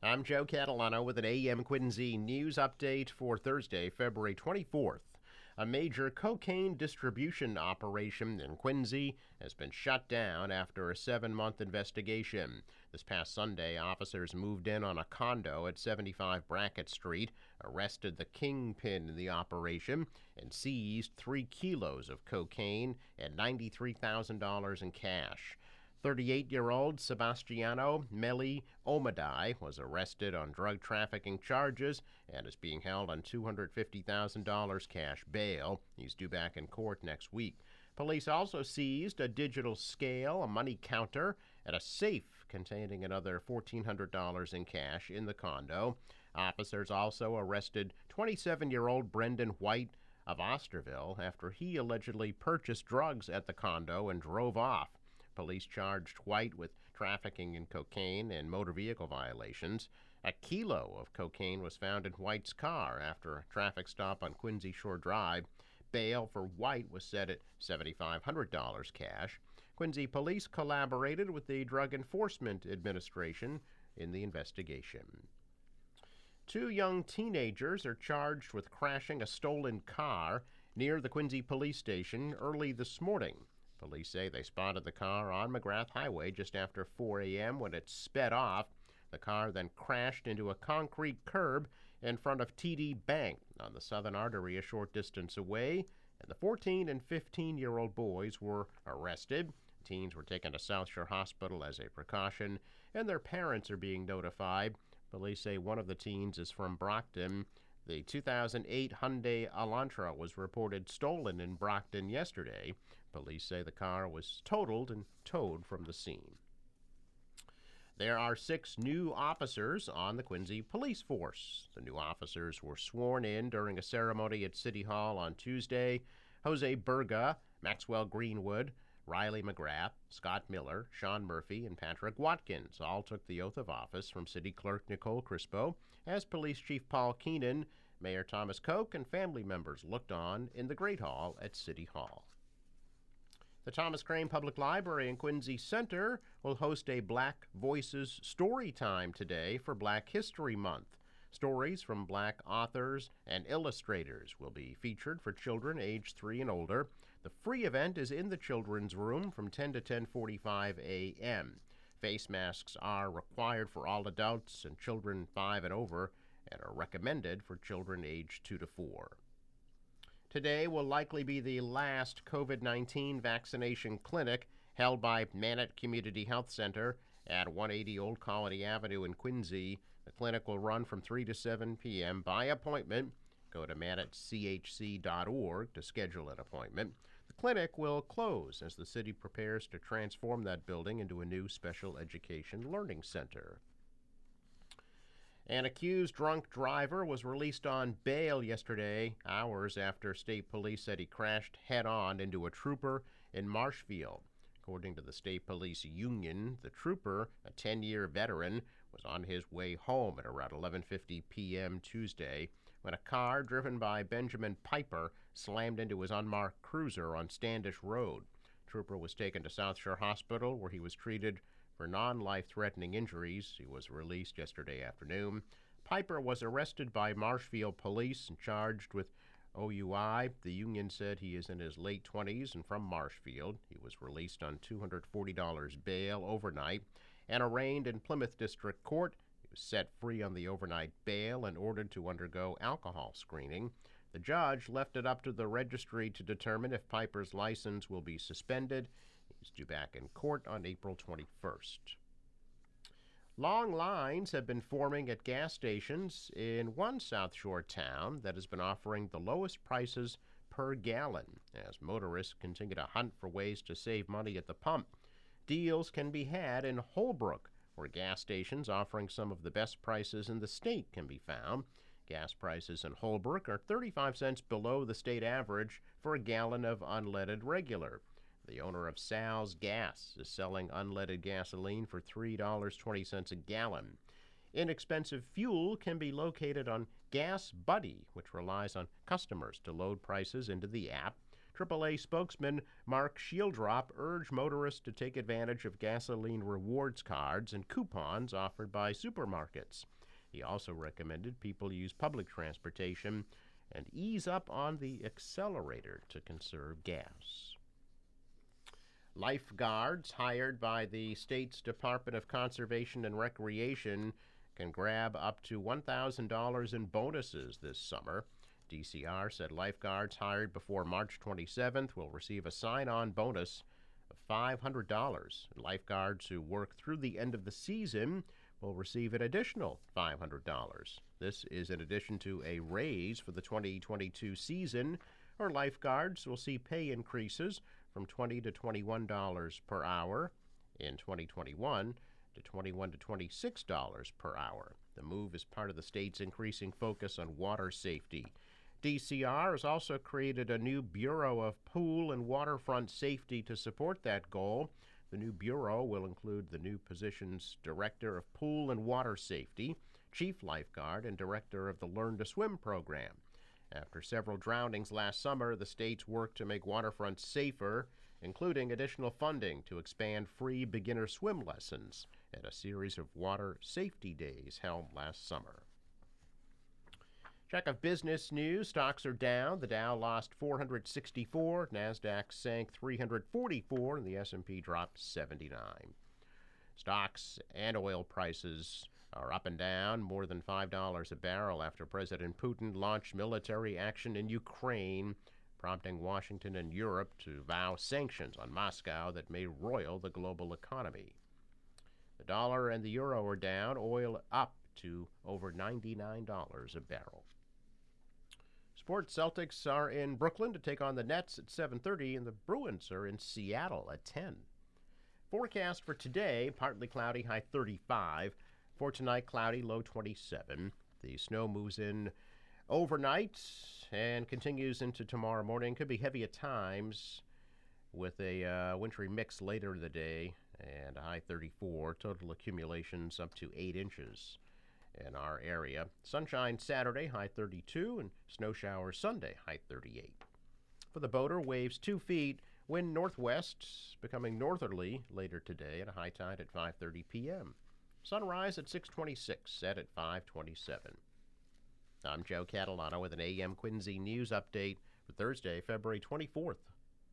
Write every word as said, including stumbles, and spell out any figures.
I'm Joe Catalano with an A M Quincy news update for Thursday, February twenty-fourth. A major cocaine distribution operation in Quincy has been shut down after a seven-month investigation. This past Sunday, officers moved in on a condo at seventy-five Brackett Street, arrested the kingpin in the operation, and seized three kilos of cocaine and ninety-three thousand dollars in cash. thirty-eight-year-old Sebastiano Meli Omadai was arrested on drug trafficking charges and is being held on two hundred fifty thousand dollars cash bail. He's due back in court next week. Police also seized a digital scale, a money counter, and a safe containing another fourteen hundred dollars in cash in the condo. Officers also arrested twenty-seven-year-old Brendan White of Osterville after he allegedly purchased drugs at the condo and drove off. Police charged White with trafficking in cocaine and motor vehicle violations. A kilo of cocaine was found in White's car after a traffic stop on Quincy Shore Drive. Bail for White was set at seven thousand five hundred dollars cash. Quincy police collaborated with the Drug Enforcement Administration in the investigation. Two young teenagers are charged with crashing a stolen car near the Quincy police station early this morning. Police say they spotted the car on McGrath Highway just after four a.m. when it sped off. The car then crashed into a concrete curb in front of T D Bank on the Southern Artery a short distance away, and the fourteen and fifteen-year-old boys were arrested. Teens were taken to South Shore Hospital as a precaution, and their parents are being notified. Police say one of the teens is from Brockton. The two thousand eight Hyundai Elantra was reported stolen in Brockton yesterday. Police say the car was totaled and towed from the scene. There are six new officers on the Quincy police force. The new officers were sworn in during a ceremony at City Hall on Tuesday. Jose Berga, Maxwell Greenwood, Riley McGrath, Scott Miller, Sean Murphy, and Patrick Watkins all took the oath of office from City Clerk Nicole Crispo as Police Chief Paul Keenan, Mayor Thomas Koch, and family members looked on in the Great Hall at City Hall. The Thomas Crane Public Library in Quincy Center will host a Black Voices Story Time today for Black History Month. Stories from Black authors and illustrators will be featured for children aged three and older. The free event is in the children's room from ten to ten forty-five a.m. Face masks are required for all adults and children five and over and are recommended for children aged two to four. Today will likely be the last COVID nineteen vaccination clinic held by Mannett Community Health Center at one eighty Old Colony Avenue in Quincy. The clinic will run from three to seven p.m. by appointment. Go to mannett c h c dot org to schedule an appointment. The clinic will close as the city prepares to transform that building into a new special education learning center. An accused drunk driver was released on bail yesterday, hours after state police said he crashed head-on into a trooper in Marshfield. According to the State Police Union, the trooper, a ten-year veteran, was on his way home at around eleven fifty p.m. Tuesday when a car driven by Benjamin Piper slammed into his unmarked cruiser on Standish Road. Trooper was taken to South Shore Hospital where he was treated for non-life-threatening injuries. He was released yesterday afternoon. Piper was arrested by Marshfield police and charged with O U I. The union said he is in his late twenties and from Marshfield. He was released on two hundred forty dollars bail overnight and arraigned in Plymouth District Court. He was set free on the overnight bail and ordered to undergo alcohol screening. The judge left it up to the registry to determine if Piper's license will be suspended. He's due back in court on April twenty-first. Long lines have been forming at gas stations in one South Shore town that has been offering the lowest prices per gallon as motorists continue to hunt for ways to save money at the pump. Deals can be had in Holbrook, where gas stations offering some of the best prices in the state can be found. Gas prices in Holbrook are thirty-five cents below the state average for a gallon of unleaded regular. The owner of Sal's Gas is selling unleaded gasoline for three dollars and twenty cents a gallon. Inexpensive fuel can be located on Gas Buddy, which relies on customers to load prices into the app. triple A spokesman Mark Shieldrop urged motorists to take advantage of gasoline rewards cards and coupons offered by supermarkets. He also recommended people use public transportation and ease up on the accelerator to conserve gas. Lifeguards hired by the state's Department of Conservation and Recreation can grab up to one thousand dollars in bonuses this summer. D C R said lifeguards hired before March twenty-seventh will receive a sign-on bonus of five hundred dollars. Lifeguards who work through the end of the season will receive an additional five hundred dollars. This is in addition to a raise for the twenty twenty-two season, where lifeguards will see pay increases from twenty to twenty-one dollars per hour in twenty twenty-one to twenty-one to twenty-six dollars per hour. The move is part of the state's increasing focus on water safety. D C R has also created a new Bureau of Pool and Waterfront Safety to support that goal. The new bureau will include the new positions Director of Pool and Water Safety, Chief Lifeguard, and Director of the Learn to Swim program. After several drownings last summer, the state's worked to make waterfronts safer, including additional funding to expand free beginner swim lessons at a series of water safety days held last summer. Check of business news. Stocks are down. The Dow lost four hundred sixty-four. NASDAQ sank three hundred forty-four, and the S and P dropped seventy-nine. Stocks and oil prices are up and down more than five dollars a barrel after President Putin launched military action in Ukraine, prompting Washington and Europe to vow sanctions on Moscow that may roil the global economy. The dollar and the euro are down, oil up to over ninety-nine dollars a barrel. Sports. Celtics are in Brooklyn to take on the Nets at seven thirty, and the Bruins are in Seattle at ten. Forecast for today, partly cloudy, high thirty-five. For tonight, cloudy, low twenty-seven. The snow moves in overnight and continues into tomorrow morning. Could be heavy at times with a uh, wintry mix later in the day, and a high thirty-four. Total accumulations up to eight inches in our area. Sunshine Saturday, high thirty-two, and snow showers Sunday, high thirty-eight. For the boater, waves two feet, wind northwest, becoming northerly later today at a high tide at five thirty p.m. Sunrise at six twenty-six, set at five twenty-seven. I'm Joe Catalano with an A M Quincy News Update for Thursday, February twenty-fourth.